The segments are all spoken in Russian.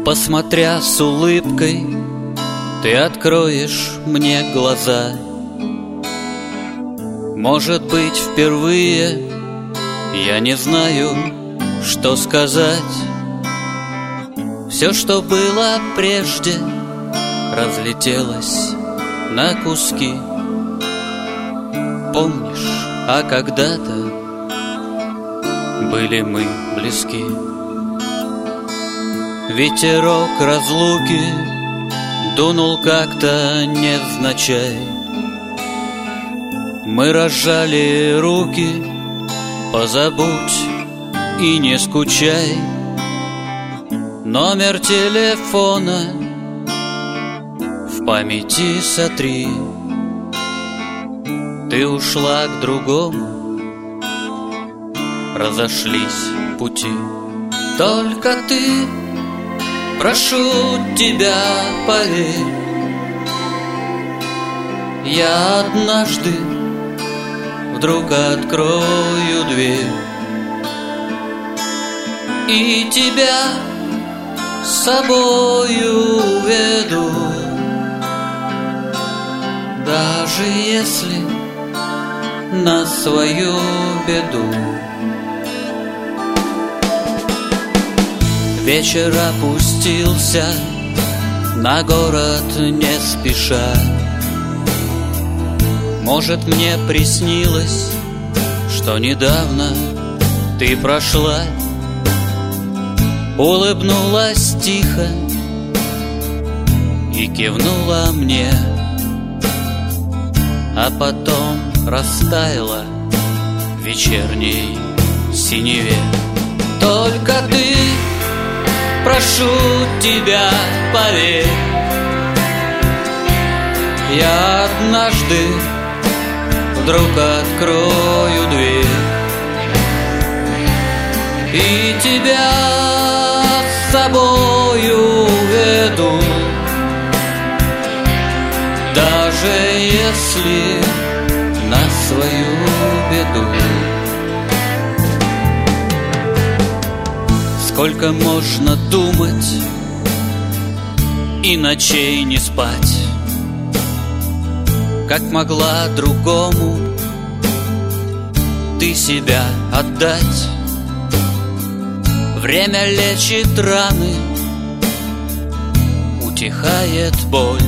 Посмотря с улыбкой, ты откроешь мне глаза. Может быть, впервые я не знаю, что сказать. Все, что было прежде, разлетелось на куски. Помнишь, а когда-то были мы близки. Ветерок разлуки дунул как-то невзначай. Мы разжали руки, позабудь и не скучай. Номер телефона в памяти сотри. Ты ушла к другому, разошлись пути. Только ты, прошу тебя, поверь, я однажды вдруг открою дверь и тебя с собою веду, даже если на свою беду. Вечер опустился на город не спеша. Может, мне приснилось, что недавно ты прошла, улыбнулась тихо и кивнула мне, а потом растаяла в вечерней синеве. Только ты, прошу тебя, поверь, я однажды вдруг открою дверь и тебя с собою веду, даже если на свою беду. Сколько можно думать и ночей не спать? Как могла другому ты себя отдать? Время лечит раны, утихает боль.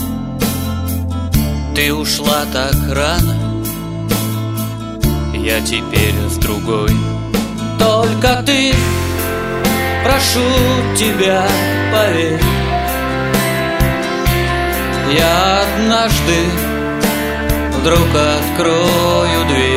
Ты ушла так рано, я теперь с другой. Только ты, прошу тебя, поверь, я однажды вдруг открою дверь